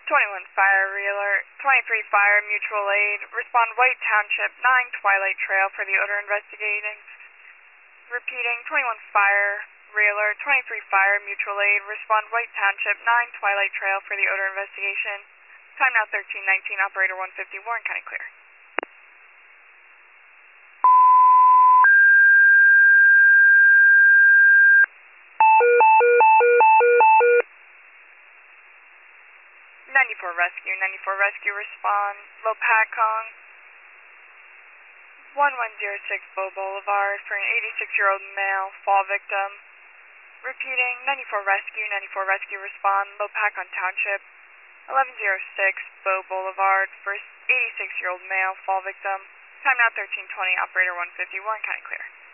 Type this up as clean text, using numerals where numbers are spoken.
21 Fire Realer, 23 Fire Mutual Aid, respond White Township, 9 Twilight Trail for the odor investigating. Repeating, 21 Fire Realer, 23 Fire Mutual Aid, respond White Township, 9 Twilight Trail for the odor investigation. Time now 13:19, operator 150, Warren County clear. 94 Rescue, respond, Lopakong, 1106 Bow Boulevard for an 86-year-old male fall victim. Repeating, 94 Rescue, respond, Lopakong Township, 1106 Bow Boulevard for 86-year-old male fall victim. Time now 13:20, operator 150, Warren County clear.